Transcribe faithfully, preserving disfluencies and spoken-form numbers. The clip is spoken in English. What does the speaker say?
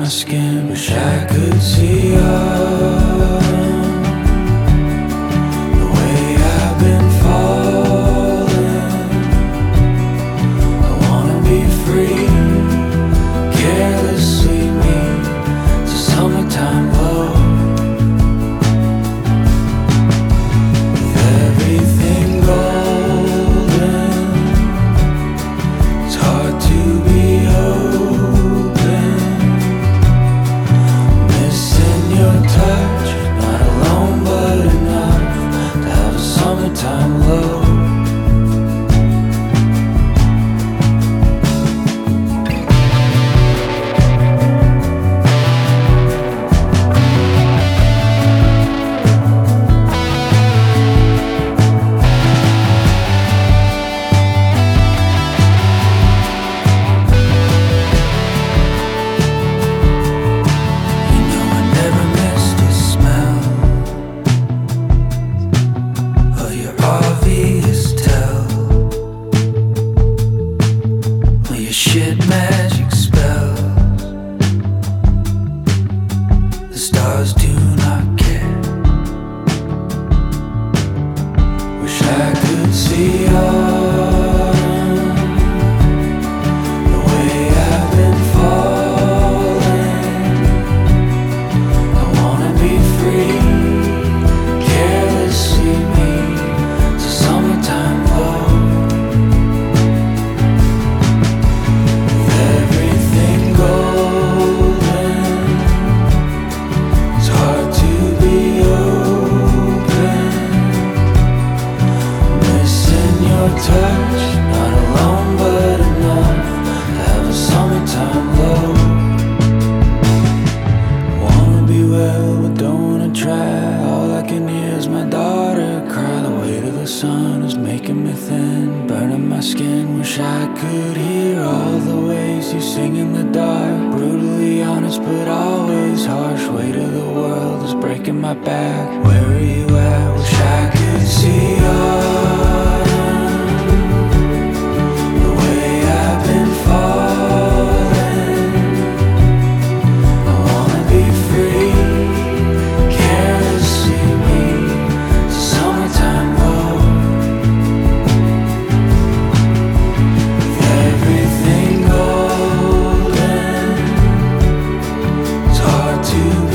my skin. Wish I could see her the way I've been falling. I wanna be free, carelessly me, to summertime love. With everything golden, it's hard to be open. Missing your touch, not alone but enough to have a summertime love. Shit magic spells, the stars do not care. Wish I could see her the way I've been falling. I wanna be free, carelessly me, to summertime love. Touch, not alone but enough to have a summertime love. Wanna be well but don't wanna try. All I can hear is my daughter cry. The weight of the sun is making me thin, burning my skin. Wish I could hear all the ways you sing in the dark. Brutally honest but always harsh. Weight of the world is breaking my back. Where are you at? Wish I could see her to